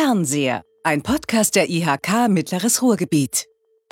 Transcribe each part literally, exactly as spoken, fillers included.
Fernseher, ein Podcast der I H K Mittleres Ruhrgebiet.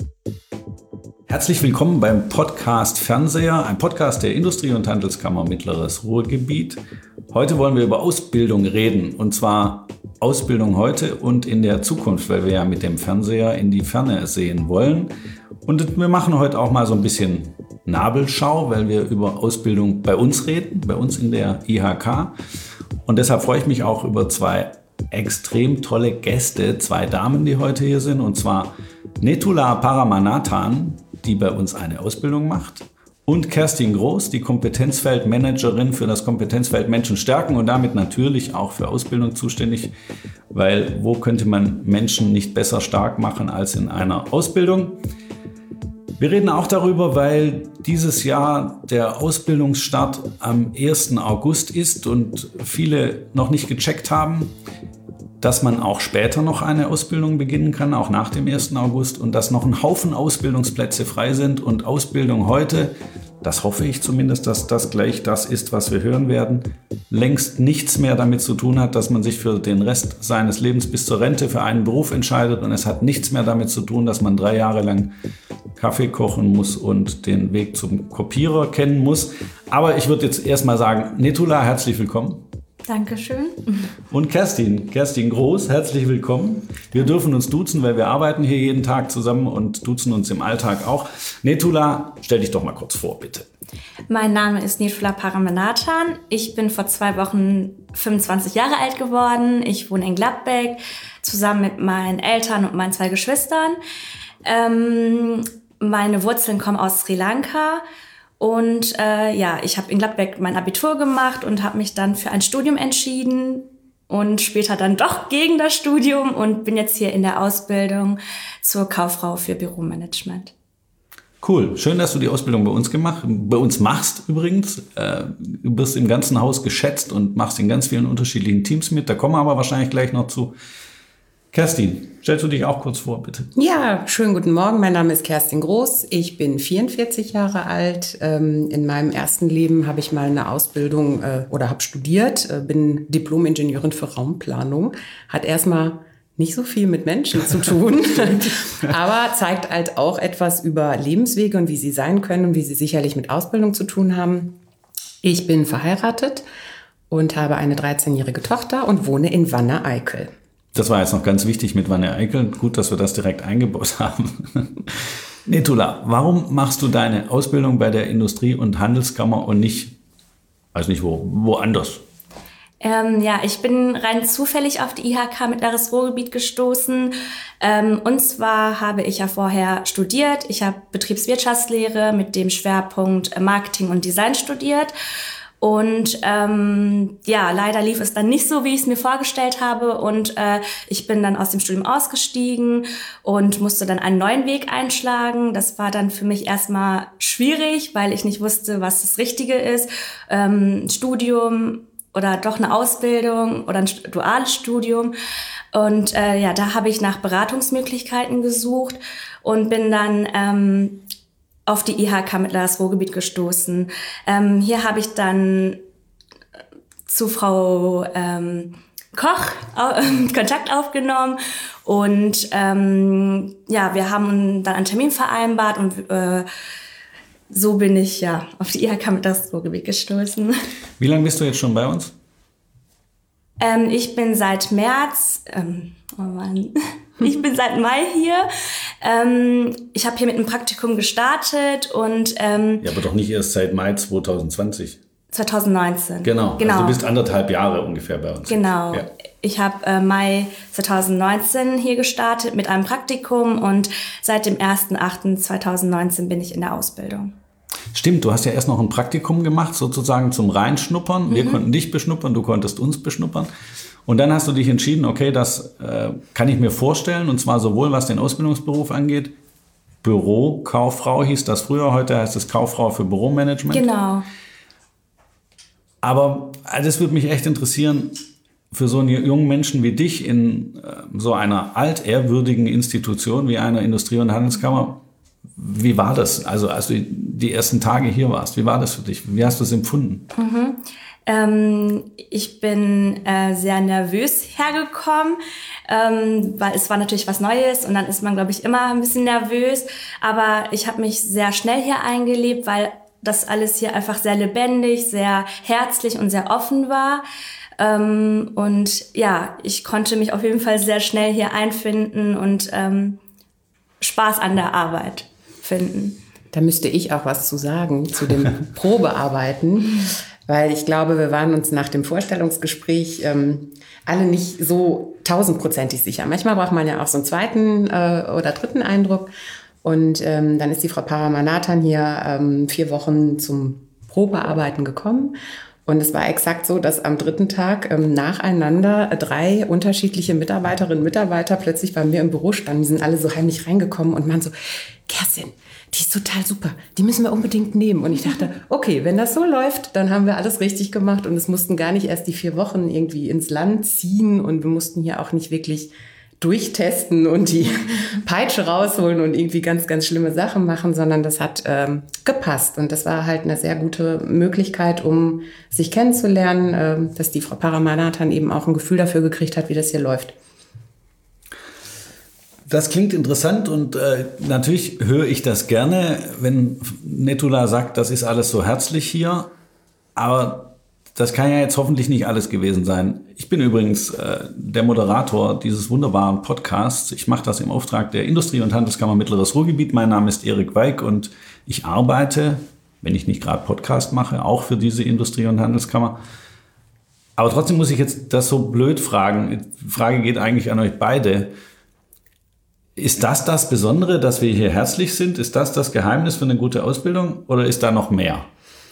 Herzlich willkommen beim Podcast Fernseher, ein Podcast der Industrie- und Handelskammer Mittleres Ruhrgebiet. Heute wollen wir über Ausbildung reden, und zwar Ausbildung heute und in der Zukunft, weil wir ja mit dem Fernseher in die Ferne sehen wollen. Und wir machen heute auch mal so ein bisschen Nabelschau, weil wir über Ausbildung bei uns reden, bei uns in der I H K. Und deshalb freue ich mich auch über zwei extrem tolle Gäste, zwei Damen, die heute hier sind, und zwar Netula Paramanathan, die bei uns eine Ausbildung macht, und Kerstin Groß, die Kompetenzfeldmanagerin für das Kompetenzfeld Menschen stärken und damit natürlich auch für Ausbildung zuständig, weil wo könnte man Menschen nicht besser stark machen als in einer Ausbildung? Wir reden auch darüber, weil dieses Jahr der Ausbildungsstart am ersten August ist und viele noch nicht gecheckt haben, dass man auch später noch eine Ausbildung beginnen kann, auch nach dem ersten August, und dass noch ein Haufen Ausbildungsplätze frei sind und Ausbildung heute, das hoffe ich zumindest, dass das gleich das ist, was wir hören werden, längst nichts mehr damit zu tun hat, dass man sich für den Rest seines Lebens bis zur Rente für einen Beruf entscheidet, und es hat nichts mehr damit zu tun, dass man drei Jahre lang Kaffee kochen muss und den Weg zum Kopierer kennen muss. Aber ich würde jetzt erstmal sagen, Netula, herzlich willkommen. Dankeschön. Und Kerstin, Kerstin Groß, herzlich willkommen. Wir dürfen uns duzen, weil wir arbeiten hier jeden Tag zusammen und duzen uns im Alltag auch. Netula, stell dich doch mal kurz vor, bitte. Mein Name ist Netula Paramanathan. Ich bin vor zwei Wochen fünfundzwanzig Jahre alt geworden. Ich wohne in Gladbeck, zusammen mit meinen Eltern und meinen zwei Geschwistern. Ähm, meine Wurzeln kommen aus Sri Lanka. Und äh, ja, ich habe in Gladbeck mein Abitur gemacht und habe mich dann für ein Studium entschieden und später dann doch gegen das Studium und bin jetzt hier in der Ausbildung zur Kauffrau für Büromanagement. Cool, schön, dass du die Ausbildung bei uns gemacht, bei uns machst übrigens. Äh, du bist im ganzen Haus geschätzt und machst in ganz vielen unterschiedlichen Teams mit. Da kommen wir aber wahrscheinlich gleich noch zu. Kerstin, stellst du dich auch kurz vor, bitte? Ja, schönen guten Morgen. Mein Name ist Kerstin Groß. Ich bin vierundvierzig Jahre alt. In meinem ersten Leben habe ich mal eine Ausbildung äh, oder habe studiert, bin Diplom-Ingenieurin für Raumplanung. Hat erstmal nicht so viel mit Menschen zu tun, aber zeigt halt auch etwas über Lebenswege und wie sie sein können und wie sie sicherlich mit Ausbildung zu tun haben. Ich bin verheiratet und habe eine dreizehnjährige Tochter und wohne in Wanne-Eickel. Das war jetzt noch ganz wichtig mit Wanne-Eickel. Gut, dass wir das direkt eingebaut haben. Netula, warum machst du deine Ausbildung bei der Industrie- und Handelskammer und nicht, weiß nicht wo, woanders? Ähm, ja, ich bin rein zufällig auf die I H K Mittleres Ruhrgebiet gestoßen. Ähm, und zwar habe ich ja vorher studiert. Ich habe Betriebswirtschaftslehre mit dem Schwerpunkt Marketing und Design studiert. Und ähm, ja, leider lief es dann nicht so, wie ich es mir vorgestellt habe. Und äh, ich bin dann aus dem Studium ausgestiegen und musste dann einen neuen Weg einschlagen. Das war dann für mich erstmal schwierig, weil ich nicht wusste, was das Richtige ist. Ähm, Studium oder doch eine Ausbildung oder ein duales Studium. Und äh, ja, da habe ich nach Beratungsmöglichkeiten gesucht und bin dann ähm, auf die I H K Mittleres Ruhrgebiet gestoßen. Ähm, hier habe ich dann zu Frau ähm, Koch äh, Kontakt aufgenommen und ähm, ja, wir haben dann einen Termin vereinbart und äh, so bin ich ja auf die I H K Mittleres Ruhrgebiet gestoßen. Wie lange bist du jetzt schon bei uns? Ähm, ich bin seit März, ähm, oh Mann, ich bin seit Mai hier. Ähm, ich habe hier mit einem Praktikum gestartet und ähm, ja, aber doch nicht erst seit Mai zwanzig zwanzig. zwanzig neunzehn. Genau. genau. Also du bist anderthalb Jahre ungefähr bei uns. Genau. Ja. Ich habe äh, Mai zwanzig neunzehn hier gestartet mit einem Praktikum und seit dem ersten achten zweitausendneunzehn bin ich in der Ausbildung. Stimmt, du hast ja erst noch ein Praktikum gemacht, sozusagen zum Reinschnuppern. Wir Mhm. konnten dich beschnuppern, du konntest uns beschnuppern. Und dann hast du dich entschieden, okay, das äh, kann ich mir vorstellen, und zwar sowohl was den Ausbildungsberuf angeht, Bürokauffrau hieß das früher, heute heißt es Kauffrau für Büromanagement. Genau. Aber das würde mich echt interessieren, für so einen jungen Menschen wie dich in äh, so einer altehrwürdigen Institution wie einer Industrie- und Handelskammer, wie war das? Also als du die ersten Tage hier warst, wie war das für dich? Wie hast du es empfunden? Mhm. Ähm, ich bin äh, sehr nervös hergekommen, ähm, weil es war natürlich was Neues und dann ist man, glaube ich, immer ein bisschen nervös. Aber ich habe mich sehr schnell hier eingelebt, weil das alles hier einfach sehr lebendig, sehr herzlich und sehr offen war. Ähm, und ja, ich konnte mich auf jeden Fall sehr schnell hier einfinden und ähm, Spaß an der Arbeit finden. Da müsste ich auch was zu sagen, zu dem Probearbeiten, weil ich glaube, wir waren uns nach dem Vorstellungsgespräch ähm, alle nicht so tausendprozentig sicher. Manchmal braucht man ja auch so einen zweiten äh, oder dritten Eindruck. Und ähm, dann ist die Frau Paramanathan hier ähm, vier Wochen zum Probearbeiten gekommen. Und es war exakt so, dass am dritten Tag ähm, nacheinander drei unterschiedliche Mitarbeiterinnen und Mitarbeiter plötzlich bei mir im Büro standen. Die sind alle so heimlich reingekommen und waren so, Kerstin, die ist total super, die müssen wir unbedingt nehmen. Und ich dachte, okay, wenn das so läuft, dann haben wir alles richtig gemacht. Und es mussten gar nicht erst die vier Wochen irgendwie ins Land ziehen. Und wir mussten hier auch nicht wirklich durchtesten und die Peitsche rausholen und irgendwie ganz, ganz schlimme Sachen machen, sondern das hat ähm, gepasst. Und das war halt eine sehr gute Möglichkeit, um sich kennenzulernen, äh, dass die Frau Paramanathan eben auch ein Gefühl dafür gekriegt hat, wie das hier läuft. Das klingt interessant und äh, natürlich höre ich das gerne, wenn Netula sagt, das ist alles so herzlich hier, aber das kann ja jetzt hoffentlich nicht alles gewesen sein. Ich bin übrigens äh, der Moderator dieses wunderbaren Podcasts. Ich mache das im Auftrag der Industrie- und Handelskammer Mittleres Ruhrgebiet. Mein Name ist Erik Weig und ich arbeite, wenn ich nicht gerade Podcast mache, auch für diese Industrie- und Handelskammer. Aber trotzdem muss ich jetzt das so blöd fragen. Die Frage geht eigentlich an euch beide. Ist das das Besondere, dass wir hier herzlich sind? Ist das das Geheimnis für eine gute Ausbildung oder ist da noch mehr?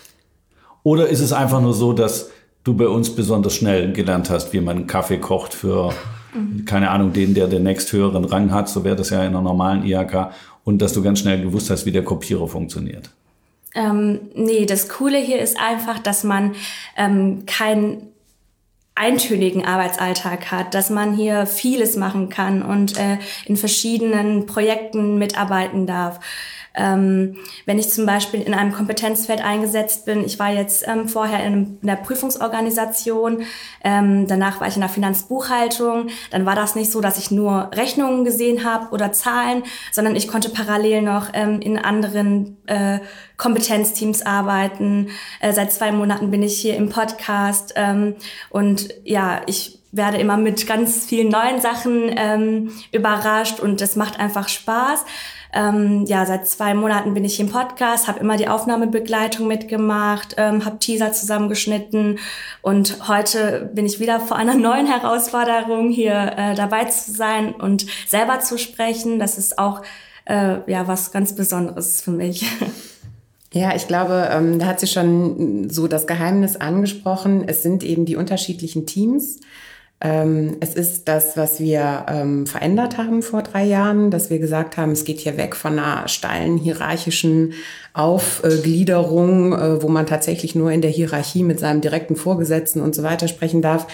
Oder ist es einfach nur so, dass du bei uns besonders schnell gelernt hast, wie man Kaffee kocht für, keine Ahnung, den, der den nächsthöheren Rang hat, so wäre das ja in einer normalen I H K, und dass du ganz schnell gewusst hast, wie der Kopierer funktioniert? Ähm, nee, das Coole hier ist einfach, dass man ähm, keinen eintönigen Arbeitsalltag hat, dass man hier vieles machen kann und äh, in verschiedenen Projekten mitarbeiten darf. Ähm, wenn ich zum Beispiel in einem Kompetenzfeld eingesetzt bin, ich war jetzt ähm, vorher in, in der Prüfungsorganisation, ähm, danach war ich in der Finanzbuchhaltung, dann war das nicht so, dass ich nur Rechnungen gesehen habe oder Zahlen, sondern ich konnte parallel noch ähm, in anderen äh, Kompetenzteams arbeiten. Äh, seit zwei Monaten bin ich hier im Podcast ähm, und ja, ich werde immer mit ganz vielen neuen Sachen ähm, überrascht und das macht einfach Spaß. Ähm, ja, seit zwei Monaten bin ich hier im Podcast, habe immer die Aufnahmebegleitung mitgemacht, ähm, habe Teaser zusammengeschnitten und heute bin ich wieder vor einer neuen Herausforderung, hier äh, dabei zu sein und selber zu sprechen. Das ist auch äh, ja was ganz Besonderes für mich. Ja, ich glaube, ähm, da hat sie schon so das Geheimnis angesprochen. Es sind eben die unterschiedlichen Teams. Ähm, es ist das, was wir ähm, verändert haben vor drei Jahren, dass wir gesagt haben, es geht hier weg von einer steilen hierarchischen Aufgliederung, äh, wo man tatsächlich nur in der Hierarchie mit seinem direkten Vorgesetzten und so weiter sprechen darf.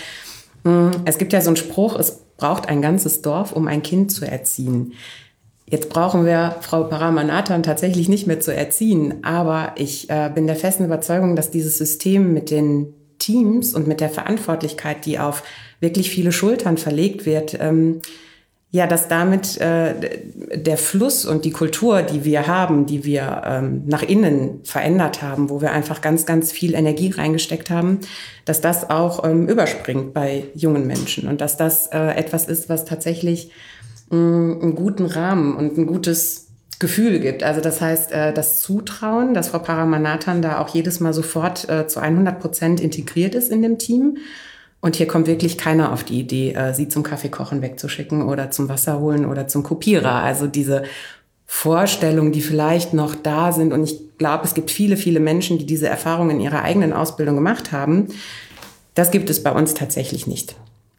Es gibt ja so einen Spruch, es braucht ein ganzes Dorf, um ein Kind zu erziehen. Jetzt brauchen wir Frau Paramanathan tatsächlich nicht mehr zu erziehen, aber ich äh, bin der festen Überzeugung, dass dieses System mit den Teams und mit der Verantwortlichkeit, die auf wirklich viele Schultern verlegt wird, ähm, ja, dass damit äh, der Fluss und die Kultur, die wir haben, die wir ähm, nach innen verändert haben, wo wir einfach ganz, ganz viel Energie reingesteckt haben, dass das auch ähm, überspringt bei jungen Menschen und dass das äh, etwas ist, was tatsächlich mh, einen guten Rahmen und ein gutes Gefühl gibt. Also das heißt, äh, das Zutrauen, dass Frau Paramanathan da auch jedes Mal sofort äh, zu hundert Prozent integriert ist in dem Team. Und hier kommt wirklich keiner auf die Idee, äh, sie zum Kaffeekochen wegzuschicken oder zum Wasser holen oder zum Kopierer. Also diese Vorstellungen, die vielleicht noch da sind. Und ich glaube, es gibt viele, viele Menschen, die diese Erfahrung in ihrer eigenen Ausbildung gemacht haben. Das gibt es bei uns tatsächlich nicht.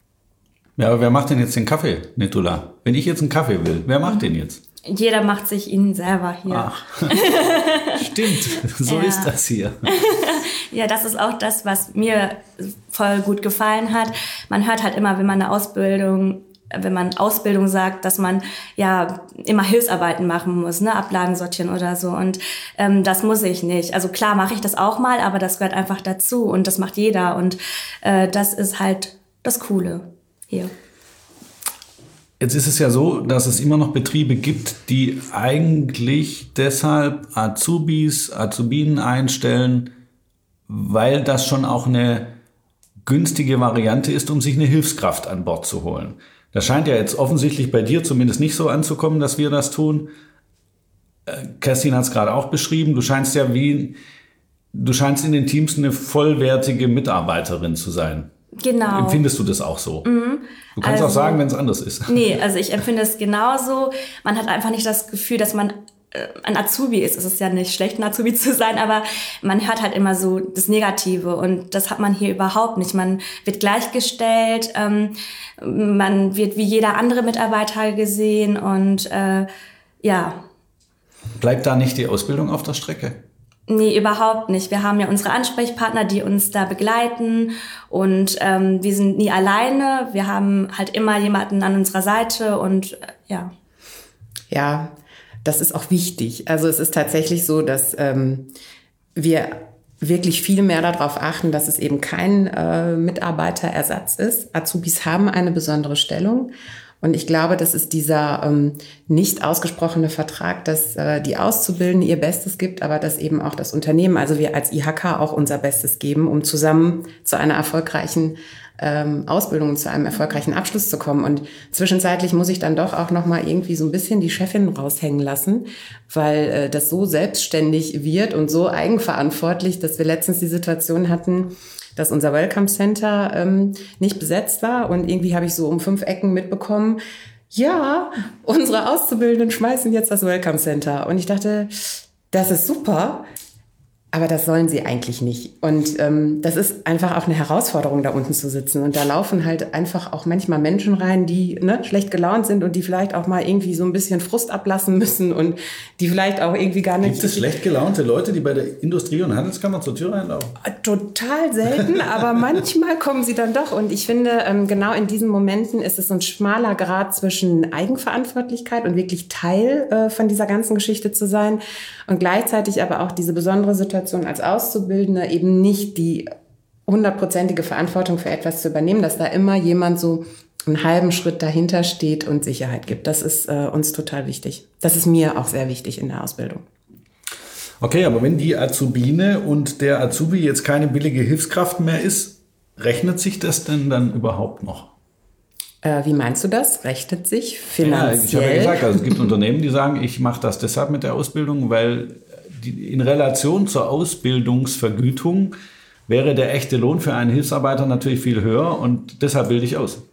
Ja, aber wer macht denn jetzt den Kaffee, Netula? Wenn ich jetzt einen Kaffee will, wer macht den jetzt? Jeder macht sich ihn selber hier. Ach, stimmt, so Ja. ist das hier. Ja, das ist auch das, was mir voll gut gefallen hat. Man hört halt immer, wenn man eine Ausbildung wenn man Ausbildung sagt, dass man ja immer Hilfsarbeiten machen muss, ne, Ablagen sortieren oder so. Und ähm, das muss ich nicht. Also klar mache ich das auch mal, aber das gehört einfach dazu und das macht jeder. Und äh, das ist halt das Coole hier. Jetzt ist es ja so, dass es immer noch Betriebe gibt, die eigentlich deshalb Azubis, Azubinen einstellen, weil das schon auch eine günstige Variante ist, um sich eine Hilfskraft an Bord zu holen. Das scheint ja jetzt offensichtlich bei dir zumindest nicht so anzukommen, dass wir das tun. Kerstin hat es gerade auch beschrieben. Du scheinst ja wie, du scheinst in den Teams eine vollwertige Mitarbeiterin zu sein. Genau. Empfindest du das auch so? Mhm. Du kannst also auch sagen, wenn es anders ist. Nee, also ich empfinde es genauso. Man hat einfach nicht das Gefühl, dass man äh, ein Azubi ist. Es ist ja nicht schlecht, ein Azubi zu sein, aber man hört halt immer so das Negative und das hat man hier überhaupt nicht. Man wird gleichgestellt, ähm, man wird wie jeder andere Mitarbeiter gesehen und äh, ja. Bleibt da nicht die Ausbildung auf der Strecke? Nee, überhaupt nicht. Wir haben ja unsere Ansprechpartner, die uns da begleiten und ähm, wir sind nie alleine. Wir haben halt immer jemanden an unserer Seite und äh, ja. Ja, das ist auch wichtig. Also es ist tatsächlich so, dass ähm, wir wirklich viel mehr darauf achten, dass es eben kein äh, Mitarbeiterersatz ist. Azubis haben eine besondere Stellung. Und ich glaube, das ist dieser ähm, nicht ausgesprochene Vertrag, dass äh, die Auszubildenden ihr Bestes gibt, aber dass eben auch das Unternehmen, also wir als I H K auch unser Bestes geben, um zusammen zu einer erfolgreichen ähm, Ausbildung und zu einem erfolgreichen Abschluss zu kommen. Und zwischenzeitlich muss ich dann doch auch noch mal irgendwie so ein bisschen die Chefin raushängen lassen, weil äh, das so selbstständig wird und so eigenverantwortlich, dass wir letztens die Situation hatten, dass unser Welcome Center ähm, nicht besetzt war. Und irgendwie habe ich so um fünf Ecken mitbekommen, ja, unsere Auszubildenden schmeißen jetzt das Welcome Center. Und ich dachte, das ist super, aber das sollen sie eigentlich nicht. Und ähm, das ist einfach auch eine Herausforderung, da unten zu sitzen. Und da laufen halt einfach auch manchmal Menschen rein, die ne, schlecht gelaunt sind und die vielleicht auch mal irgendwie so ein bisschen Frust ablassen müssen und die vielleicht auch irgendwie gar nicht... Gibt es schlecht gelaunte Leute, die bei der Industrie- und Handelskammer zur Tür reinlaufen? Total selten, aber manchmal kommen sie dann doch. Und ich finde, ähm, genau in diesen Momenten ist es so ein schmaler Grad zwischen Eigenverantwortlichkeit und wirklich Teil äh, von dieser ganzen Geschichte zu sein und gleichzeitig aber auch diese besondere Situation als Auszubildender eben nicht die hundertprozentige Verantwortung für etwas zu übernehmen, dass da immer jemand so einen halben Schritt dahinter steht und Sicherheit gibt. Das ist äh, uns total wichtig. Das ist mir auch sehr wichtig in der Ausbildung. Okay, aber wenn die Azubine und der Azubi jetzt keine billige Hilfskraft mehr ist, rechnet sich das denn dann überhaupt noch? Äh, wie meinst du das? Rechnet sich finanziell? Ja, ich habe ja gesagt, also es gibt Unternehmen, die sagen, ich mache das deshalb mit der Ausbildung, weil die, in Relation zur Ausbildungsvergütung wäre der echte Lohn für einen Hilfsarbeiter natürlich viel höher und deshalb bilde ich aus.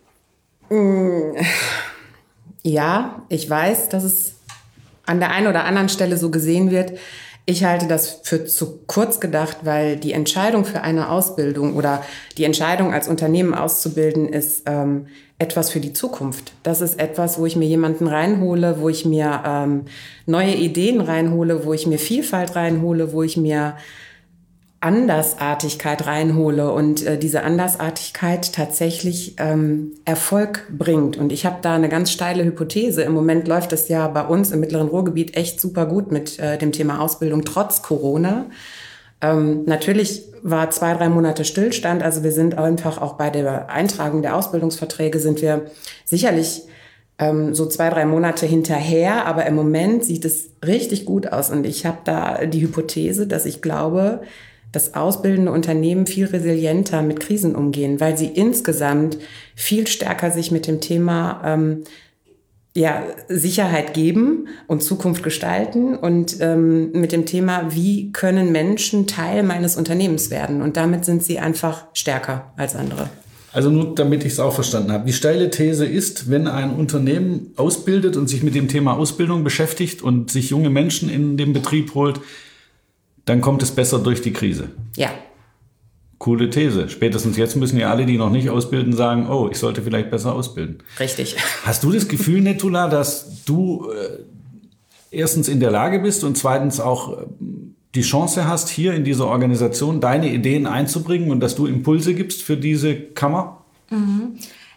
Ja, ich weiß, dass es an der einen oder anderen Stelle so gesehen wird. Ich halte das für zu kurz gedacht, weil die Entscheidung für eine Ausbildung oder die Entscheidung als Unternehmen auszubilden ist ähm, etwas für die Zukunft. Das ist etwas, wo ich mir jemanden reinhole, wo ich mir ähm, neue Ideen reinhole, wo ich mir Vielfalt reinhole, wo ich mir Andersartigkeit reinhole und äh, diese Andersartigkeit tatsächlich ähm, Erfolg bringt. Und ich habe da eine ganz steile Hypothese. Im Moment läuft es ja bei uns im Mittleren Ruhrgebiet echt super gut mit äh, dem Thema Ausbildung, trotz Corona. Ähm, natürlich war zwei, drei Monate Stillstand. Also wir sind einfach auch bei der Eintragung der Ausbildungsverträge sind wir sicherlich ähm, so zwei, drei Monate hinterher. Aber im Moment sieht es richtig gut aus. Und ich habe da die Hypothese, dass ich glaube, dass ausbildende Unternehmen viel resilienter mit Krisen umgehen, weil sie insgesamt viel stärker sich mit dem Thema ähm, ja, Sicherheit geben und Zukunft gestalten und ähm, mit dem Thema, wie können Menschen Teil meines Unternehmens werden. Und damit sind sie einfach stärker als andere. Also nur damit ich es auch verstanden habe. Die steile These ist, wenn ein Unternehmen ausbildet und sich mit dem Thema Ausbildung beschäftigt und sich junge Menschen in den Betrieb holt, dann kommt es besser durch die Krise. Ja. Coole These. Spätestens jetzt müssen ja alle, die noch nicht ausbilden, sagen, oh, ich sollte vielleicht besser ausbilden. Richtig. Hast du das Gefühl, Netula, dass du äh, erstens in der Lage bist und zweitens auch äh, die Chance hast, hier in dieser Organisation deine Ideen einzubringen und dass du Impulse gibst für diese Kammer? Mhm.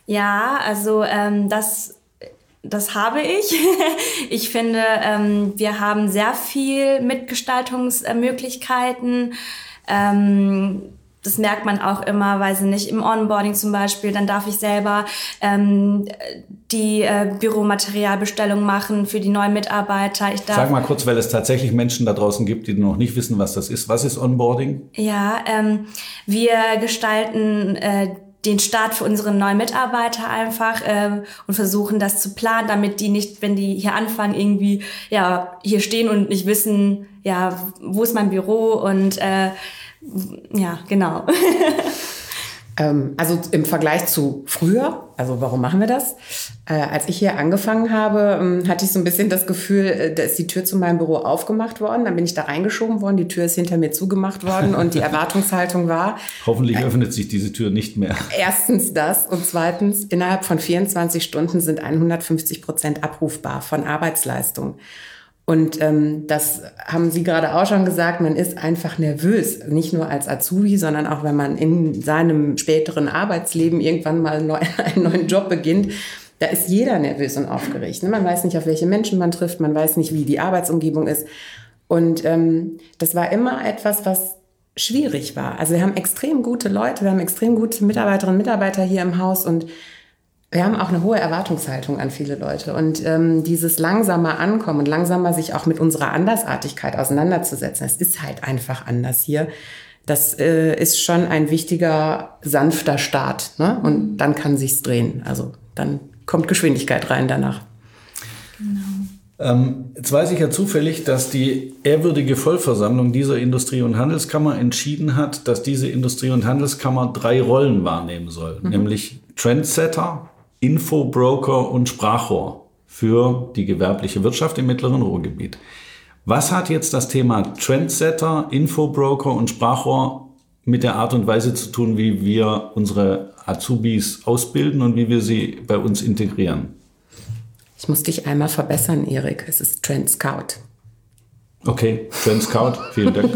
Ja, also ähm, das, das habe ich. Ich finde, ähm, wir haben sehr viel Mitgestaltungsmöglichkeiten. Ähm, das merkt man auch immer, weiß ich nicht, im Onboarding zum Beispiel. Dann darf ich selber ähm, die äh, Büromaterialbestellung machen für die neuen Mitarbeiter. Ich darf, Sag mal kurz, weil es tatsächlich Menschen da draußen gibt, die noch nicht wissen, was das ist. Was ist Onboarding? Ja, ähm, wir gestalten äh, den Start für unsere neuen Mitarbeiter einfach ähm, und versuchen das zu planen, damit die nicht, wenn die hier anfangen, irgendwie ja hier stehen und nicht wissen, ja, wo ist mein Büro und äh, ja, genau. ähm, also im Vergleich zu früher, also warum machen wir das? Äh, als ich hier angefangen habe, ähm, hatte ich so ein bisschen das Gefühl, äh, da ist die Tür zu meinem Büro aufgemacht worden, dann bin ich da reingeschoben worden, die Tür ist hinter mir zugemacht worden und die Erwartungshaltung war... Hoffentlich äh, öffnet sich diese Tür nicht mehr. Erstens das und zweitens, innerhalb von vierundzwanzig Stunden sind hundertfünfzig Prozent abrufbar von Arbeitsleistung. Und ähm, das haben Sie gerade auch schon gesagt, man ist einfach nervös, nicht nur als Azubi, sondern auch wenn man in seinem späteren Arbeitsleben irgendwann mal neu, einen neuen Job beginnt. Da ist jeder nervös und aufgeregt. Ne? Man weiß nicht, auf welche Menschen man trifft, man weiß nicht, wie die Arbeitsumgebung ist. Und ähm, das war immer etwas, was schwierig war. Also wir haben extrem gute Leute, wir haben extrem gute Mitarbeiterinnen und Mitarbeiter hier im Haus und wir haben auch eine hohe Erwartungshaltung an viele Leute. Und ähm, dieses langsamer Ankommen und langsamer sich auch mit unserer Andersartigkeit auseinanderzusetzen, es ist halt einfach anders hier. Das äh, ist schon ein wichtiger, sanfter Start. Ne? Und dann kann sich's drehen. Also dann kommt Geschwindigkeit rein danach. Genau. Ähm, jetzt weiß ich ja zufällig, dass die ehrwürdige Vollversammlung dieser Industrie- und Handelskammer entschieden hat, dass diese Industrie- und Handelskammer drei Rollen wahrnehmen soll. Mhm. Nämlich Trendsetter, Infobroker und Sprachrohr für die gewerbliche Wirtschaft im mittleren Ruhrgebiet. Was hat jetzt das Thema Trendsetter, Infobroker und Sprachrohr mit der Art und Weise zu tun, wie wir unsere Azubis ausbilden und wie wir sie bei uns integrieren? Ich muss dich einmal verbessern, Erik. Es ist Trend Scout. Okay, Trend Scout, vielen Dank.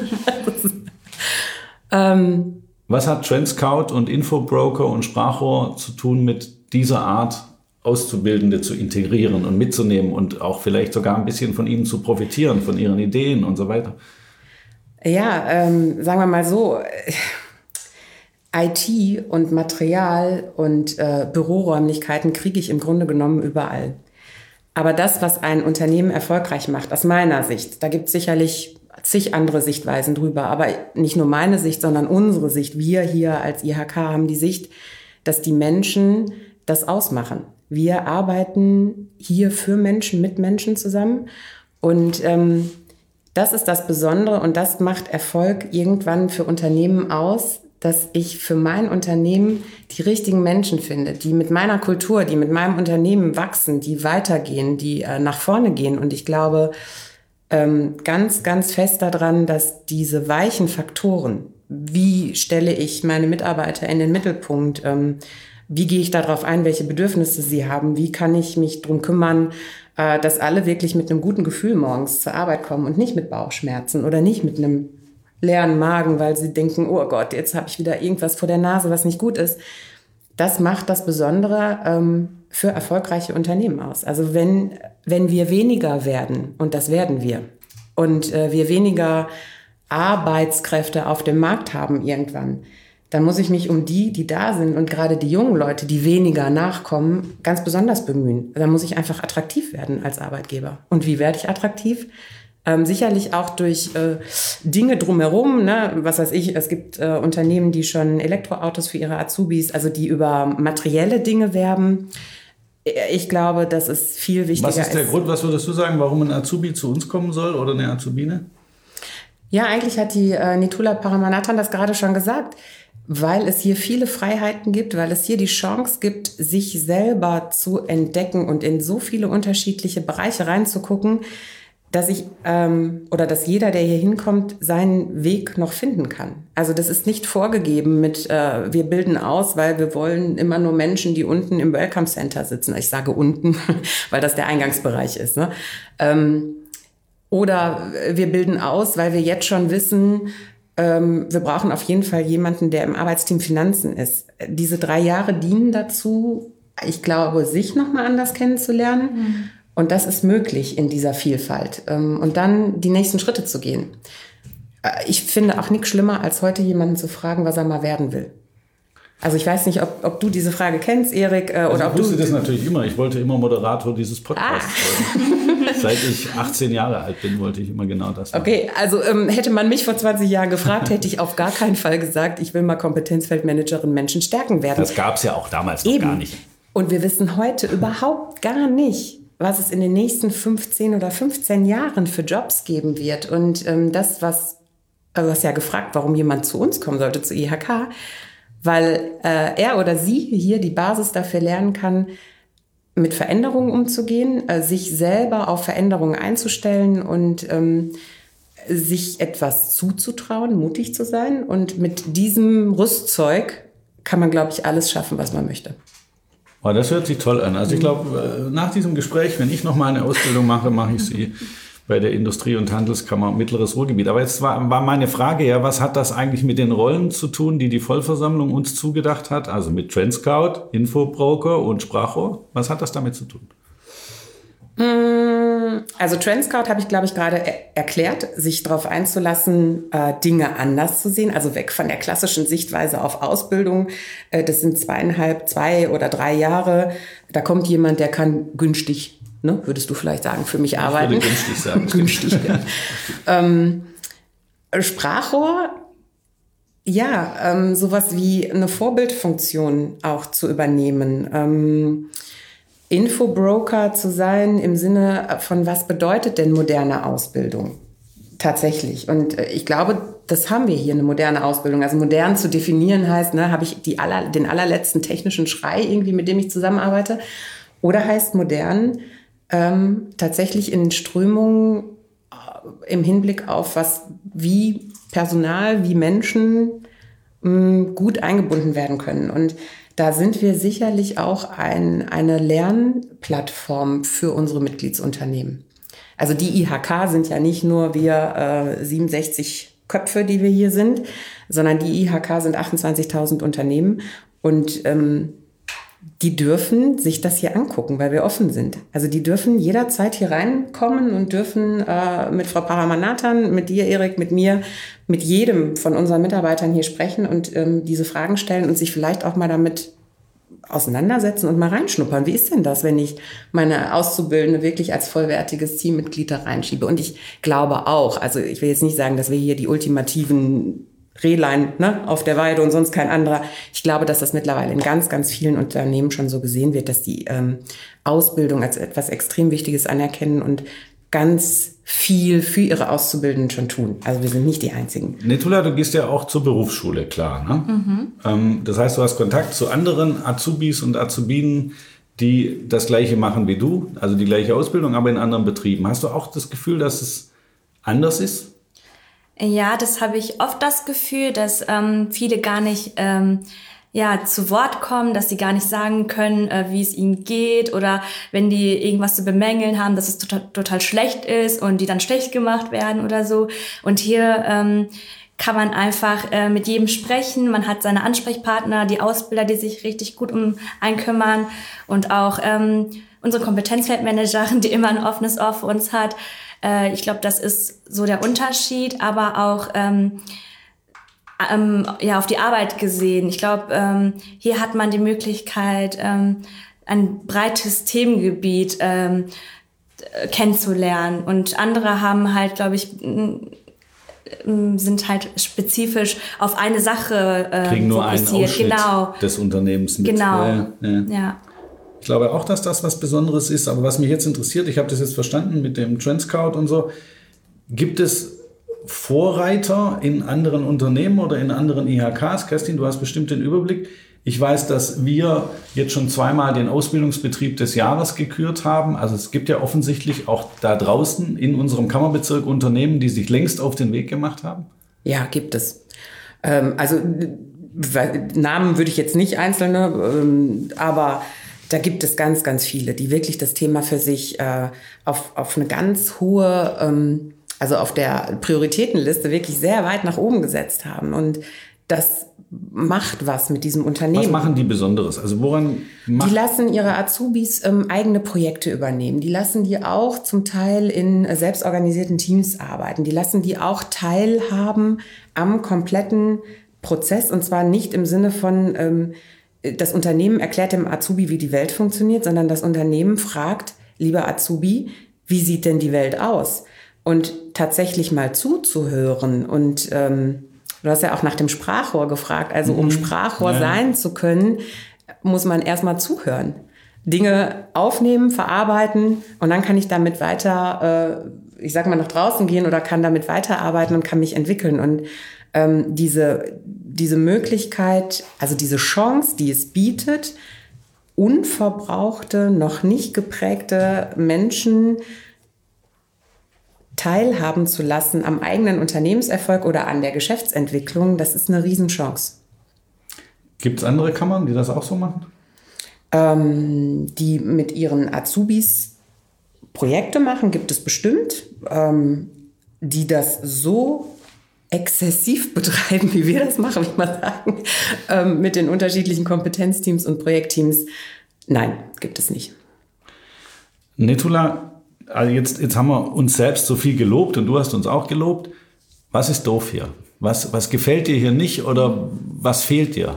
ähm, Was hat Trend Scout und Infobroker und Sprachrohr zu tun mit dieser Art, Auszubildende zu integrieren und mitzunehmen und auch vielleicht sogar ein bisschen von ihnen zu profitieren, von ihren Ideen und so weiter? Ja, ähm, sagen wir mal so, I T und Material und äh, Büroräumlichkeiten kriege ich im Grunde genommen überall. Aber das, was ein Unternehmen erfolgreich macht, aus meiner Sicht, da gibt es sicherlich zig andere Sichtweisen drüber, aber nicht nur meine Sicht, sondern unsere Sicht. Wir hier als I H K haben die Sicht, dass die Menschen das ausmachen. Wir arbeiten hier für Menschen, mit Menschen zusammen und ähm, das ist das Besondere und das macht Erfolg irgendwann für Unternehmen aus, dass ich für mein Unternehmen die richtigen Menschen finde, die mit meiner Kultur, die mit meinem Unternehmen wachsen, die weitergehen, die äh, nach vorne gehen. Und ich glaube ähm, ganz, ganz fest daran, dass diese weichen Faktoren, wie stelle ich meine Mitarbeiter in den Mittelpunkt, ähm, wie gehe ich darauf ein, welche Bedürfnisse sie haben, wie kann ich mich drum kümmern, äh, dass alle wirklich mit einem guten Gefühl morgens zur Arbeit kommen und nicht mit Bauchschmerzen oder nicht mit einem leeren Magen, weil sie denken, oh Gott, jetzt habe ich wieder irgendwas vor der Nase, was nicht gut ist. Das macht das Besondere ähm, für erfolgreiche Unternehmen aus. Also wenn, wenn wir weniger werden, und das werden wir, und äh, wir weniger Arbeitskräfte auf dem Markt haben irgendwann, dann muss ich mich um die, die da sind und gerade die jungen Leute, die weniger nachkommen, ganz besonders bemühen. Dann muss ich einfach attraktiv werden als Arbeitgeber. Und wie werde ich attraktiv? Ähm, sicherlich auch durch äh, Dinge drumherum, ne? Was weiß ich, es gibt äh, Unternehmen, die schon Elektroautos für ihre Azubis, also die über materielle Dinge werben. Ich glaube, das ist viel wichtiger. Was ist der Grund, was würdest du sagen, warum ein Azubi zu uns kommen soll oder eine Azubine? Ja, eigentlich hat die äh, Nitula Paramanathan das gerade schon gesagt. Weil es hier viele Freiheiten gibt, weil es hier die Chance gibt, sich selber zu entdecken und in so viele unterschiedliche Bereiche reinzugucken, dass ich ähm, oder dass jeder, der hier hinkommt, seinen Weg noch finden kann. Also das ist nicht vorgegeben mit, äh, wir bilden aus, weil wir wollen immer nur Menschen, die unten im Welcome Center sitzen. Ich sage unten, weil das der Eingangsbereich ist. Ne? Ähm, oder wir bilden aus, weil wir jetzt schon wissen, wir brauchen auf jeden Fall jemanden, der im Arbeitsteam Finanzen ist. Diese drei Jahre dienen dazu, ich glaube, sich nochmal anders kennenzulernen. Mhm. Und das ist möglich in dieser Vielfalt. Und dann die nächsten Schritte zu gehen. Ich finde auch nichts schlimmer, als heute jemanden zu fragen, was er mal werden will. Also ich weiß nicht, ob, ob du diese Frage kennst, Erik, äh, oder also ob ich wusste du... das natürlich immer. Ich wollte immer Moderator dieses Podcasts werden. Ah. Seit ich achtzehn Jahre alt bin, wollte ich immer genau das machen. Okay, also ähm, hätte man mich vor zwanzig Jahren gefragt, hätte ich auf gar keinen Fall gesagt, ich will mal Kompetenzfeldmanagerin Menschen stärken werden. Das gab es ja auch damals noch Eben. gar nicht. Und wir wissen heute überhaupt gar nicht, was es in den nächsten fünfzehn oder fünfzehn Jahren für Jobs geben wird. Und ähm, das, was, also du hast ja gefragt, warum jemand zu uns kommen sollte, zu I H K, weil äh, er oder sie hier die Basis dafür lernen kann, mit Veränderungen umzugehen, äh, sich selber auf Veränderungen einzustellen und ähm, sich etwas zuzutrauen, mutig zu sein. Und mit diesem Rüstzeug kann man, glaube ich, alles schaffen, was man möchte. Oh, das hört sich toll an. Also ich glaube, nach diesem Gespräch, wenn ich noch mal eine Ausbildung mache, mache ich sie bei der Industrie- und Handelskammer Mittleres Ruhrgebiet. Aber jetzt war, war meine Frage ja, was hat das eigentlich mit den Rollen zu tun, die die Vollversammlung uns zugedacht hat? Also mit Trendscout, Infobroker und Sprachrohr. Was hat das damit zu tun? Also Trendscout habe ich, glaube ich, gerade er- erklärt, sich darauf einzulassen, äh, Dinge anders zu sehen, also weg von der klassischen Sichtweise auf Ausbildung. Äh, das sind zweieinhalb, zwei oder drei Jahre. Da kommt jemand, der kann günstig, ne, würdest du vielleicht sagen, für mich arbeiten. Ich würde günstig sagen. günstig, ja. ähm, Sprachrohr, ja, ähm, sowas wie eine Vorbildfunktion auch zu übernehmen. Ähm, Infobroker zu sein im Sinne von, was bedeutet denn moderne Ausbildung tatsächlich? Und ich glaube, das haben wir hier, eine moderne Ausbildung. Also modern zu definieren heißt, ne, habe ich die aller, den allerletzten technischen Schrei irgendwie, mit dem ich zusammenarbeite? Oder heißt modern ähm, tatsächlich in Strömungen äh, im Hinblick auf was, wie Personal, wie Menschen mh, gut eingebunden werden können. Und da sind wir sicherlich auch ein, eine Lernplattform für unsere Mitgliedsunternehmen. Also die I H K sind ja nicht nur wir äh, siebenundsechzig Köpfe, die wir hier sind, sondern die I H K sind achtundzwanzigtausend Unternehmen und ähm, die dürfen sich das hier angucken, weil wir offen sind. Also die dürfen jederzeit hier reinkommen und dürfen äh, mit Frau Paramanathan, mit dir, Erik, mit mir, mit jedem von unseren Mitarbeitern hier sprechen und ähm, diese Fragen stellen und sich vielleicht auch mal damit auseinandersetzen und mal reinschnuppern. Wie ist denn das, wenn ich meine Auszubildende wirklich als vollwertiges Teammitglied da reinschiebe? Und ich glaube auch, also ich will jetzt nicht sagen, dass wir hier die ultimativen Rehlein, ne, auf der Weide und sonst kein anderer. Ich glaube, dass das mittlerweile in ganz, ganz vielen Unternehmen schon so gesehen wird, dass die ähm, Ausbildung als etwas extrem Wichtiges anerkennen und ganz viel für ihre Auszubildenden schon tun. Also wir sind nicht die Einzigen. Netula, du gehst ja auch zur Berufsschule, klar. Ne? Mhm. Ähm, das heißt, du hast Kontakt zu anderen Azubis und Azubinen, die das Gleiche machen wie du, also die gleiche Ausbildung, aber in anderen Betrieben. Hast du auch das Gefühl, dass es anders ist? Ja, das habe ich oft das Gefühl, dass ähm, viele gar nicht ähm, ja zu Wort kommen, dass sie gar nicht sagen können, äh, wie es ihnen geht oder wenn die irgendwas zu bemängeln haben, dass es total, total schlecht ist und die dann schlecht gemacht werden oder so. Und hier ähm, kann man einfach äh, mit jedem sprechen. Man hat seine Ansprechpartner, die Ausbilder, die sich richtig gut um einen kümmern und auch ähm, unsere Kompetenzfeldmanagerin, die immer ein offenes Ohr für uns hat. Äh, ich glaube, das ist so der Unterschied, aber auch ähm, ähm, ja auf die Arbeit gesehen. Ich glaube, ähm, hier hat man die Möglichkeit, ähm, ein breites Themengebiet ähm, kennenzulernen und andere haben halt, glaube ich, sind halt spezifisch auf eine Sache äh, kriegen nur einen Ausschnitt genau. des Unternehmens mit. Genau, ja, ja. ja. Ich glaube auch, dass das was Besonderes ist. Aber was mich jetzt interessiert, ich habe das jetzt verstanden mit dem Trendscout und so. Gibt es Vorreiter in anderen Unternehmen oder in anderen I H Ks? Kerstin, du hast bestimmt den Überblick. Ich weiß, dass wir jetzt schon zweimal den Ausbildungsbetrieb des Jahres gekürt haben. Also es gibt ja offensichtlich auch da draußen in unserem Kammerbezirk Unternehmen, die sich längst auf den Weg gemacht haben. Ja, gibt es. Ähm, also Namen würde ich jetzt nicht einzelne, ähm, aber da gibt es ganz, ganz viele, die wirklich das Thema für sich äh, auf, auf eine ganz hohe, ähm, also auf der Prioritätenliste wirklich sehr weit nach oben gesetzt haben. Und das macht was mit diesem Unternehmen. Was machen die Besonderes? Also woran macht Die lassen ihre Azubis ähm, eigene Projekte übernehmen. Die lassen die auch zum Teil in äh, selbstorganisierten Teams arbeiten. Die lassen die auch teilhaben am kompletten Prozess. Und zwar nicht im Sinne von, ähm, das Unternehmen erklärt dem Azubi, wie die Welt funktioniert, sondern das Unternehmen fragt, lieber Azubi, wie sieht denn die Welt aus? Und tatsächlich mal zuzuhören und ähm, du hast ja auch nach dem Sprachrohr gefragt. Also um Sprachrohr ja. sein zu können, muss man erstmal zuhören. Dinge aufnehmen, verarbeiten und dann kann ich damit weiter, äh, ich sag mal, nach draußen gehen oder kann damit weiterarbeiten und kann mich entwickeln. Und ähm, diese, diese Möglichkeit, also diese Chance, die es bietet, unverbrauchte, noch nicht geprägte Menschen teilhaben zu lassen am eigenen Unternehmenserfolg oder an der Geschäftsentwicklung, das ist eine Riesenchance. Gibt es andere Kammern, die das auch so machen? Ähm, die mit ihren Azubis Projekte machen, gibt es bestimmt. Ähm, die das so exzessiv betreiben, wie wir das machen, will ich mal sagen, ähm, mit den unterschiedlichen Kompetenzteams und Projektteams. Nein, gibt es nicht. Netula, also jetzt, jetzt haben wir uns selbst so viel gelobt und du hast uns auch gelobt. Was ist doof hier? Was, was gefällt dir hier nicht oder was fehlt dir?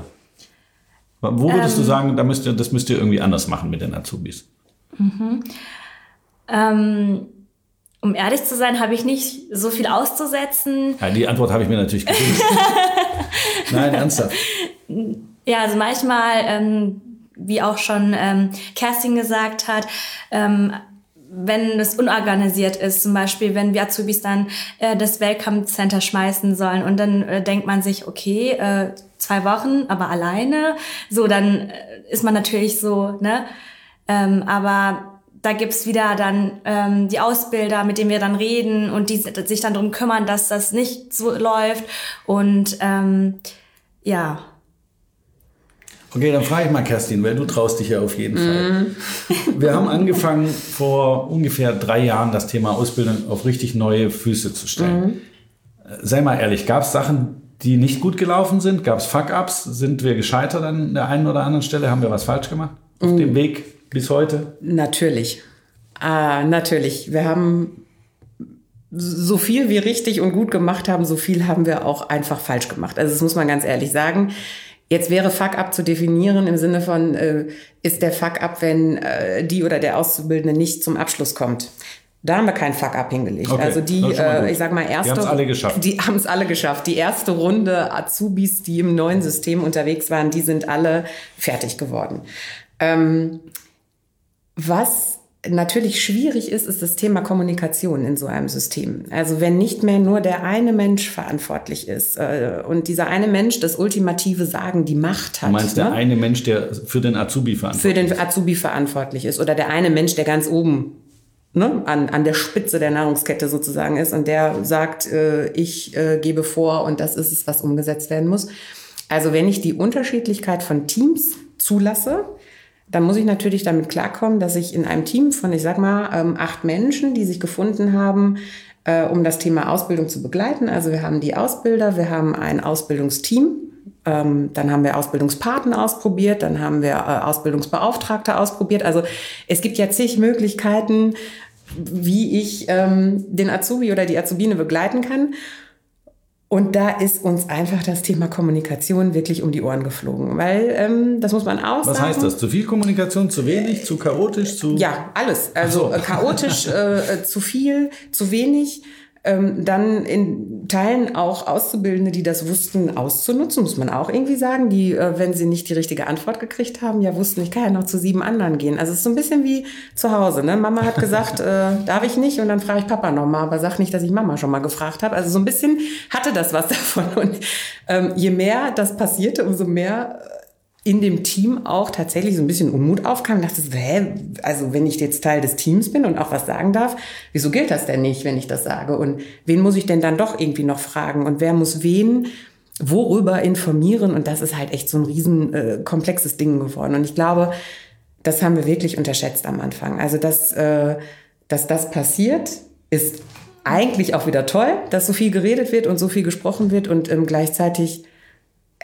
Wo würdest ähm, du sagen, da müsst ihr, das müsst ihr irgendwie anders machen mit den Azubis? Mhm. Ähm, um ehrlich zu sein, habe ich nicht so viel auszusetzen. Ja, die Antwort habe ich mir natürlich gewünscht. Nein, ernsthaft. Ja, also manchmal, ähm, wie auch schon ähm, Kerstin gesagt hat, ähm, wenn es unorganisiert ist, zum Beispiel, wenn wir Azubis dann äh, das Welcome Center schmeißen sollen und dann äh, denkt man sich, okay, äh, zwei Wochen, aber alleine, so, dann äh, ist man natürlich so, ne, ähm, aber da gibt's wieder dann ähm, die Ausbilder, mit denen wir dann reden und die sich dann darum kümmern, dass das nicht so läuft und ähm, ja. Okay, dann frage ich mal Kerstin, weil du traust dich ja auf jeden Fall. Mm. Wir haben angefangen, vor ungefähr drei Jahren das Thema Ausbildung auf richtig neue Füße zu stellen. Mm. Sei mal ehrlich, gab es Sachen, die nicht gut gelaufen sind? Gab es Fuck-Ups? Sind wir gescheitert an der einen oder anderen Stelle? Haben wir was falsch gemacht auf mm. dem Weg bis heute? Natürlich. Ah, natürlich. Wir haben so viel wir richtig und gut gemacht haben, so viel haben wir auch einfach falsch gemacht. Also das muss man ganz ehrlich sagen. Jetzt wäre Fuck-up zu definieren im Sinne von, äh, ist der Fuck-up, wenn äh, die oder der Auszubildende nicht zum Abschluss kommt. Da haben wir keinen Fuck-up hingelegt. Okay, also die, äh, ich sag mal, erste... Die haben es alle geschafft. Die haben es alle geschafft. Die erste Runde Azubis, die im neuen System unterwegs waren, die sind alle fertig geworden. Ähm, was natürlich schwierig ist, ist das Thema Kommunikation in so einem System. Also wenn nicht mehr nur der eine Mensch verantwortlich ist äh, und dieser eine Mensch das ultimative Sagen, die Macht hat. Du meinst ne? der eine Mensch, der für den Azubi verantwortlich ist? Für den Azubi verantwortlich ist oder der eine Mensch, der ganz oben ne, an, an der Spitze der Nahrungskette sozusagen ist und der sagt, äh, ich äh, gebe vor und das ist es, was umgesetzt werden muss. Also wenn ich die Unterschiedlichkeit von Teams zulasse, dann muss ich natürlich damit klarkommen, dass ich in einem Team von, ich sag mal, ähm, acht Menschen, die sich gefunden haben, äh, um das Thema Ausbildung zu begleiten. Also wir haben die Ausbilder, wir haben ein Ausbildungsteam, ähm, dann haben wir Ausbildungspaten ausprobiert, dann haben wir äh, Ausbildungsbeauftragte ausprobiert. Also es gibt ja zig Möglichkeiten, wie ich ähm, den Azubi oder die Azubine begleiten kann. Und da ist uns einfach das Thema Kommunikation wirklich um die Ohren geflogen, weil ähm, das muss man auch sagen. Was heißt das? Zu viel Kommunikation, zu wenig, zu chaotisch, zu... Ja, alles. Also so. chaotisch, äh, zu viel, zu wenig. Ähm, dann in Teilen auch Auszubildende, die das wussten, auszunutzen, muss man auch irgendwie sagen, die, äh, wenn sie nicht die richtige Antwort gekriegt haben, ja wussten, ich kann ja noch zu sieben anderen gehen. Also es ist so ein bisschen wie zu Hause. Ne? Mama hat gesagt, äh, darf ich nicht? Und dann frage ich Papa nochmal, aber sag nicht, dass ich Mama schon mal gefragt habe. Also so ein bisschen hatte das was davon. Und ähm, je mehr das passierte, umso mehr in dem Team auch tatsächlich so ein bisschen Unmut aufkam. Ich dachte so, hä, also wenn ich jetzt Teil des Teams bin und auch was sagen darf, wieso gilt das denn nicht, wenn ich das sage? Und wen muss ich denn dann doch irgendwie noch fragen? Und wer muss wen worüber informieren? Und das ist halt echt so ein riesen äh, komplexes Ding geworden. Und ich glaube, das haben wir wirklich unterschätzt am Anfang. Also dass, äh, dass das passiert, ist eigentlich auch wieder toll, dass so viel geredet wird und so viel gesprochen wird und ähm, gleichzeitig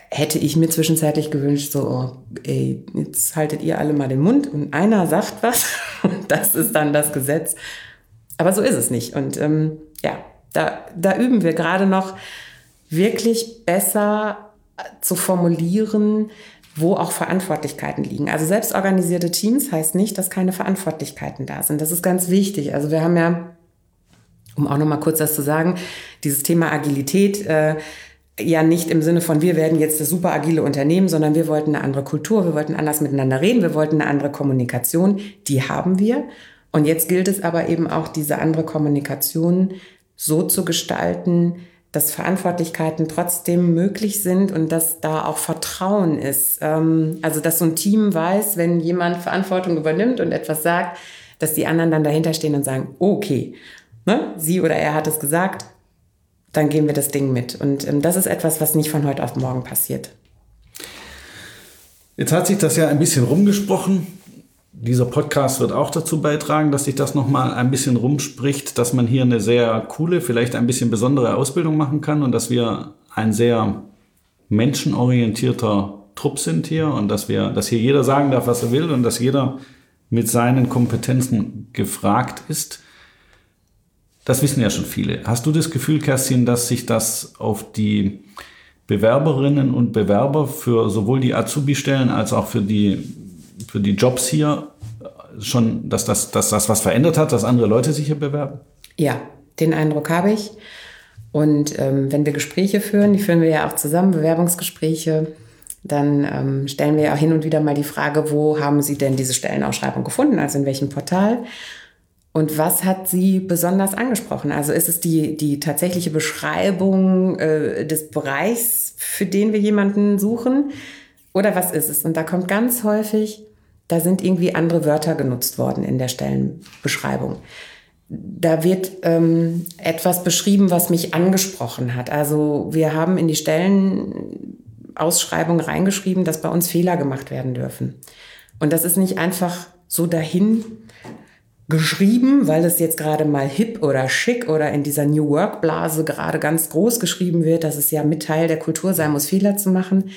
hätte ich mir zwischenzeitlich gewünscht, so, oh, ey, jetzt haltet ihr alle mal den Mund und einer sagt was und das ist dann das Gesetz. Aber so ist es nicht. Und ähm, ja, da, da üben wir gerade noch wirklich besser zu formulieren, wo auch Verantwortlichkeiten liegen. Also selbstorganisierte Teams heißt nicht, dass keine Verantwortlichkeiten da sind. Das ist ganz wichtig. Also wir haben ja, um auch noch mal kurz das zu sagen, dieses Thema Agilität, äh, ja nicht im Sinne von, wir werden jetzt das super agile Unternehmen, sondern wir wollten eine andere Kultur, wir wollten anders miteinander reden, wir wollten eine andere Kommunikation. Die haben wir. Und jetzt gilt es aber eben auch, diese andere Kommunikation so zu gestalten, dass Verantwortlichkeiten trotzdem möglich sind und dass da auch Vertrauen ist. Also dass so ein Team weiß, wenn jemand Verantwortung übernimmt und etwas sagt, dass die anderen dann dahinter stehen und sagen, okay, ne, sie oder er hat es gesagt, dann gehen wir das Ding mit. Und das ist etwas, was nicht von heute auf morgen passiert. Jetzt hat sich das ja ein bisschen rumgesprochen. Dieser Podcast wird auch dazu beitragen, dass sich das nochmal ein bisschen rumspricht, dass man hier eine sehr coole, vielleicht ein bisschen besondere Ausbildung machen kann und dass wir ein sehr menschenorientierter Trupp sind hier und dass wir, dass hier jeder sagen darf, was er will und dass jeder mit seinen Kompetenzen gefragt ist. Das wissen ja schon viele. Hast du das Gefühl, Kerstin, dass sich das auf die Bewerberinnen und Bewerber für sowohl die Azubi-Stellen als auch für die für die Jobs hier schon, dass das, dass das was verändert hat, dass andere Leute sich hier bewerben? Ja, den Eindruck habe ich. Und ähm, wenn wir Gespräche führen, die führen wir ja auch zusammen, Bewerbungsgespräche, dann ähm, stellen wir ja auch hin und wieder mal die Frage, wo haben Sie denn diese Stellenausschreibung gefunden, also in welchem Portal? Und was hat Sie besonders angesprochen? Also ist es die, die tatsächliche Beschreibung äh, des Bereichs, für den wir jemanden suchen? Oder was ist es? Und da kommt ganz häufig, da sind irgendwie andere Wörter genutzt worden in der Stellenbeschreibung. Da wird ähm, etwas beschrieben, was mich angesprochen hat. Also wir haben in die Stellenausschreibung reingeschrieben, dass bei uns Fehler gemacht werden dürfen. Und das ist nicht einfach so dahin geschrieben, weil es jetzt gerade mal hip oder schick oder in dieser New Work Blase gerade ganz groß geschrieben wird, dass es ja mit Teil der Kultur sein muss, Fehler zu machen.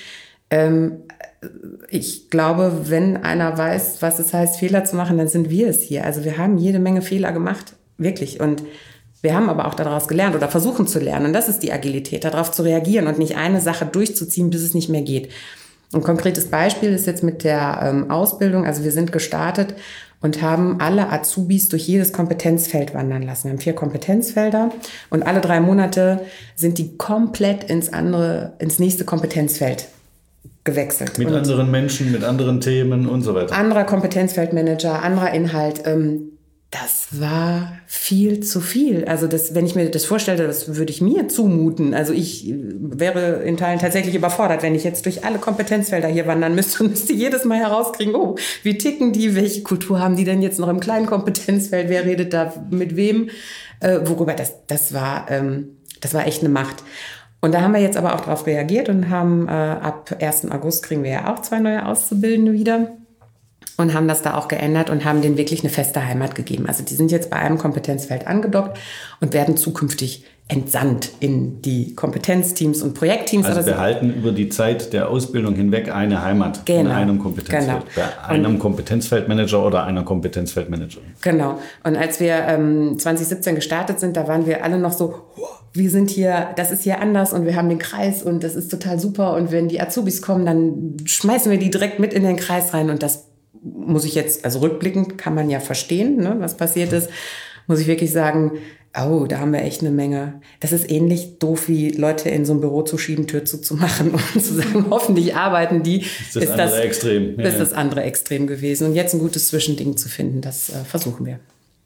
Ich glaube, wenn einer weiß, was es heißt, Fehler zu machen, dann sind wir es hier. Also wir haben jede Menge Fehler gemacht, wirklich. Und wir haben aber auch daraus gelernt oder versuchen zu lernen. Und das ist die Agilität, darauf zu reagieren und nicht eine Sache durchzuziehen, bis es nicht mehr geht. Ein konkretes Beispiel ist jetzt mit der ähm, Ausbildung. Also wir sind gestartet und haben alle Azubis durch jedes Kompetenzfeld wandern lassen. Wir haben vier Kompetenzfelder und alle drei Monate sind die komplett ins andere, ins nächste Kompetenzfeld gewechselt. Mit und anderen Menschen, mit anderen Themen und so weiter. Anderer Kompetenzfeldmanager, anderer Inhalt. Ähm, das war viel zu viel. Also das, wenn ich mir das vorstelle, das würde ich mir zumuten. Also ich wäre in Teilen tatsächlich überfordert, wenn ich jetzt durch alle Kompetenzfelder hier wandern müsste und müsste jedes Mal herauskriegen, oh, wie ticken die, welche Kultur haben die denn jetzt noch im kleinen Kompetenzfeld, wer redet da mit wem, äh, worüber, das, das war, ähm, das war echt eine Macht. Und da haben wir jetzt aber auch darauf reagiert und haben äh, ab ersten August kriegen wir ja auch zwei neue Auszubildende wieder und haben das da auch geändert und haben denen wirklich eine feste Heimat gegeben. Also die sind jetzt bei einem Kompetenzfeld angedockt und werden zukünftig entsandt in die Kompetenzteams und Projektteams. Also wir halten über die Zeit der Ausbildung hinweg eine Heimat genau. in einem Kompetenzfeld. Genau. Bei einem und Kompetenzfeldmanager oder einer Kompetenzfeldmanagerin. Genau. Und als wir ähm, zwanzig siebzehn gestartet sind, da waren wir alle noch so, wir sind hier, das ist hier anders und wir haben den Kreis und das ist total super. Und wenn die Azubis kommen, dann schmeißen wir die direkt mit in den Kreis rein. Und das muss ich jetzt, also rückblickend kann man ja verstehen, ne, was passiert ist, muss ich wirklich sagen, oh, da haben wir echt eine Menge. Das ist ähnlich doof, wie Leute in so ein Büro zu schieben, Tür zuzumachen und zu sagen, hoffentlich arbeiten die. Ist das ist andere das, Extrem. Ja, ist das andere Extrem gewesen. Und jetzt ein gutes Zwischending zu finden, das äh, versuchen wir.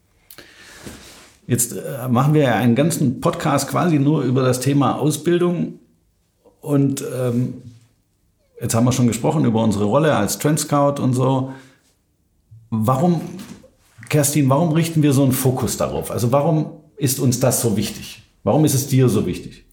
Jetzt äh, machen wir ja einen ganzen Podcast quasi nur über das Thema Ausbildung. Und ähm, jetzt haben wir schon gesprochen über unsere Rolle als Trend Scout und so. Warum, Kerstin, warum richten wir so einen Fokus darauf? Also warum ist uns das so wichtig? Warum ist es dir so wichtig?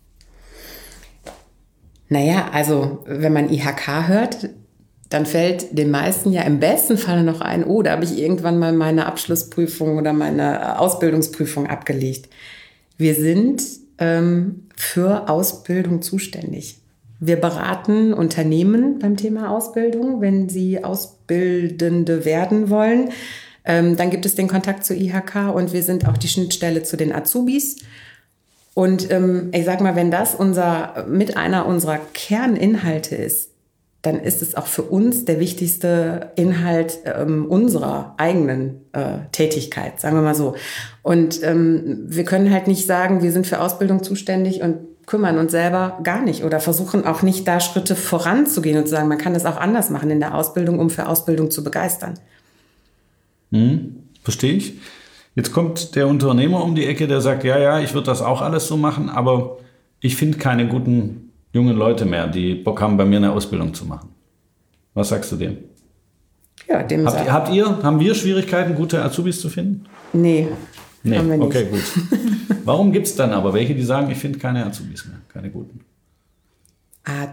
Naja, also wenn man I H K hört, dann fällt den meisten ja im besten Fall noch ein, oh, da habe ich irgendwann mal meine Abschlussprüfung oder meine Ausbildungsprüfung abgelegt. Wir sind ähm, für Ausbildung zuständig. Wir beraten Unternehmen beim Thema Ausbildung, wenn sie Ausbildende werden wollen. Ähm, dann gibt es den Kontakt zur I H K und wir sind auch die Schnittstelle zu den Azubis. Und ähm, ich sag mal, wenn das unser mit einer unserer Kerninhalte ist, dann ist es auch für uns der wichtigste Inhalt ähm, unserer eigenen äh, Tätigkeit, sagen wir mal so. Und ähm, wir können halt nicht sagen, wir sind für Ausbildung zuständig und kümmern uns selber gar nicht oder versuchen auch nicht, da Schritte voranzugehen und zu sagen, man kann das auch anders machen in der Ausbildung, um für Ausbildung zu begeistern. Hm, verstehe ich. Jetzt kommt der Unternehmer um die Ecke, der sagt, ja, ja, ich würde das auch alles so machen, aber ich finde keine guten jungen Leute mehr, die Bock haben, bei mir eine Ausbildung zu machen. Was sagst du dem? Ja, dem habt, ihr, habt ihr, haben wir Schwierigkeiten, gute Azubis zu finden? Nee, nee. haben wir nicht. Okay, gut. Warum gibt es dann aber welche, die sagen, ich finde keine Azubis mehr, keine guten? Ah,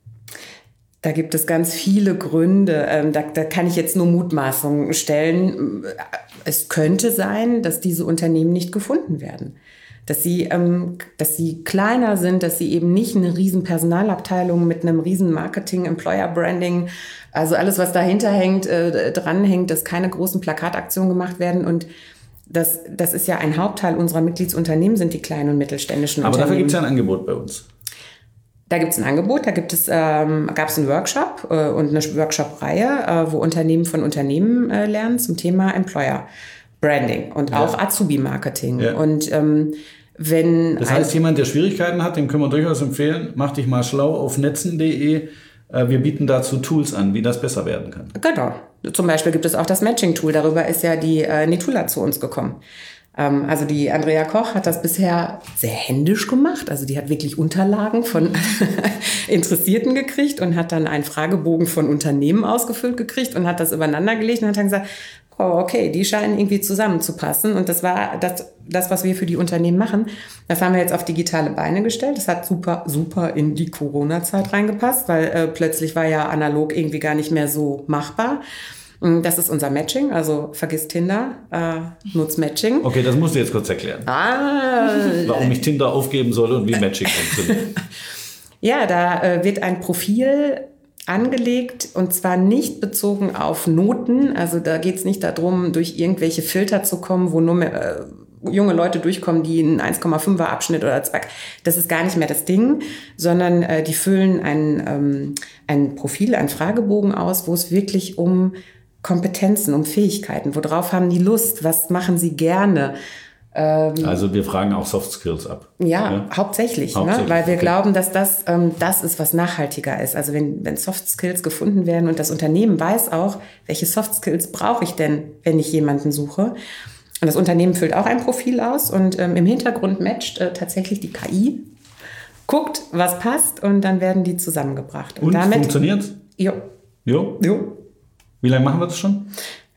da gibt es ganz viele Gründe. Ähm, da, da kann ich jetzt nur Mutmaßungen stellen. Es könnte sein, dass diese Unternehmen nicht gefunden werden. Dass sie, ähm, dass sie kleiner sind, dass sie eben nicht eine riesen Personalabteilung mit einem riesen Marketing, Employer Branding, also alles, was dahinter hängt, äh, dranhängt, dass keine großen Plakataktionen gemacht werden. Und das, das ist ja ein Hauptteil unserer Mitgliedsunternehmen, sind die kleinen und mittelständischen Aber Unternehmen. dafür gibt es ja ein Angebot bei uns. Da gibt es ein Angebot, da gibt es, ähm, gab es einen Workshop äh, und eine Workshop-Reihe, äh, wo Unternehmen von Unternehmen äh, lernen zum Thema Employer Branding und ja. auch Azubi-Marketing. Ja. Und ähm, wenn das heißt, jemand, der Schwierigkeiten hat, dem können wir durchaus empfehlen, mach dich mal schlau auf netzen punkt de. Äh, wir bieten dazu Tools an, wie das besser werden kann. Genau. Zum Beispiel gibt es auch das Matching-Tool. Darüber ist ja die äh, Netula zu uns gekommen. Also die Andrea Koch hat das bisher sehr händisch gemacht. Also die hat wirklich Unterlagen von Interessierten gekriegt und hat dann einen Fragebogen von Unternehmen ausgefüllt gekriegt und hat das übereinander gelegt und hat dann gesagt, oh, okay, die scheinen irgendwie zusammenzupassen. Und das war das, das, was wir für die Unternehmen machen. Das haben wir jetzt auf digitale Beine gestellt. Das hat super, super in die Corona-Zeit reingepasst, weil äh, plötzlich war ja analog irgendwie gar nicht mehr so machbar. Das ist unser Matching, also vergiss Tinder, äh, nutz Matching. Okay, das musst du jetzt kurz erklären. Ah, Warum ich Tinder aufgeben soll und wie Matching funktioniert. Ja, da äh, wird ein Profil angelegt und zwar nicht bezogen auf Noten. Also da geht es nicht darum, durch irgendwelche Filter zu kommen, wo nur mehr, äh, junge Leute durchkommen, die einen eins Komma fünfer Abschnitt oder zwei. Das ist gar nicht mehr das Ding, sondern äh, die füllen ein, ähm, ein Profil, einen Fragebogen aus, wo es wirklich um Kompetenzen, um Fähigkeiten. Worauf haben die Lust? Was machen sie gerne? Ähm, also wir fragen auch Soft Skills ab. Ja, ja? hauptsächlich, hauptsächlich. Ne? Weil wir okay. glauben, dass das ähm, das ist, was nachhaltiger ist. Also wenn, wenn Soft Skills gefunden werden und das Unternehmen weiß auch, welche Soft Skills brauche ich denn, wenn ich jemanden suche. Und das Unternehmen füllt auch ein Profil aus und ähm, im Hintergrund matcht äh, tatsächlich die K I, guckt, was passt und dann werden die zusammengebracht. Und, und damit funktioniert? Jo. Jo? Jo. Wie lange machen wir das schon?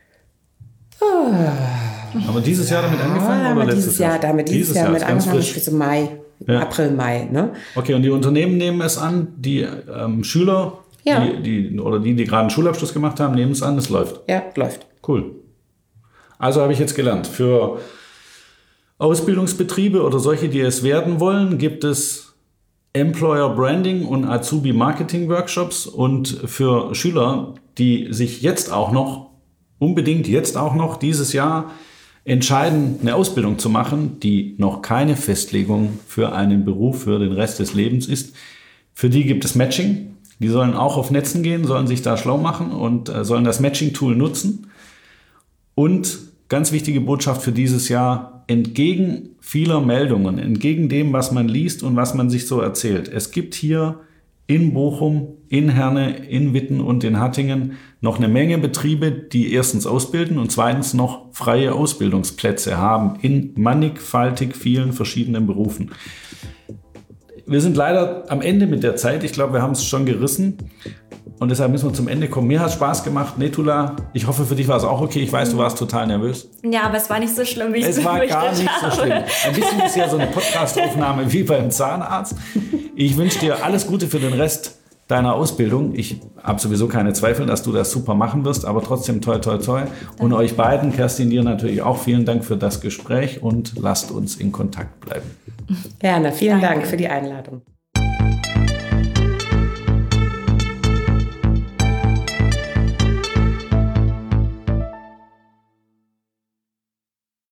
Oh. Haben wir dieses Jahr damit angefangen ja, oder letztes dieses Jahr? Jahr? Damit dieses, dieses Jahr, Jahr mit angefangen, so Mai, ja. April, Mai. Ne? Okay, und die Unternehmen nehmen es an, die ähm, Schüler, ja. die, die, oder die, die gerade einen Schulabschluss gemacht haben, nehmen es an, es läuft. Ja, läuft. Cool. Also habe ich jetzt gelernt, für Ausbildungsbetriebe oder solche, die es werden wollen, gibt es Employer Branding und Azubi Marketing Workshops und für Schüler, die sich jetzt auch noch, unbedingt jetzt auch noch dieses Jahr entscheiden, eine Ausbildung zu machen, die noch keine Festlegung für einen Beruf für den Rest des Lebens ist. Für die gibt es Matching. Die sollen auch auf Netzen gehen, sollen sich da schlau machen und äh, sollen das Matching-Tool nutzen. Und ganz wichtige Botschaft für dieses Jahr, entgegen vieler Meldungen, entgegen dem, was man liest und was man sich so erzählt. Es gibt hier in Bochum, in Herne, in Witten und in Hattingen noch eine Menge Betriebe, die erstens ausbilden und zweitens noch freie Ausbildungsplätze haben in mannigfaltig vielen verschiedenen Berufen. Wir sind leider am Ende mit der Zeit. Ich glaube, wir haben es schon gerissen. Und deshalb müssen wir zum Ende kommen. Mir hat es Spaß gemacht, Netula. Ich hoffe, für dich war es auch okay. Ich weiß, du warst total nervös. Ja, aber es war nicht so schlimm, wie ich es befürchtet habe. Es war gar nicht so schlimm. Ein bisschen ist ja so eine Podcast-Aufnahme wie beim Zahnarzt. Ich wünsche dir alles Gute für den Rest deiner Ausbildung. Ich habe sowieso keine Zweifel, dass du das super machen wirst, aber trotzdem toi, toi, toi. Und euch beiden, Kerstin, dir natürlich auch vielen Dank für das Gespräch und lasst uns in Kontakt bleiben. Gerne, vielen Danke. Dank für die Einladung.